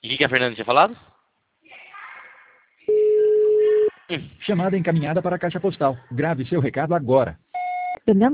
que a Fernanda tinha falado? Chamada encaminhada para a caixa postal. Grave seu recado agora. The number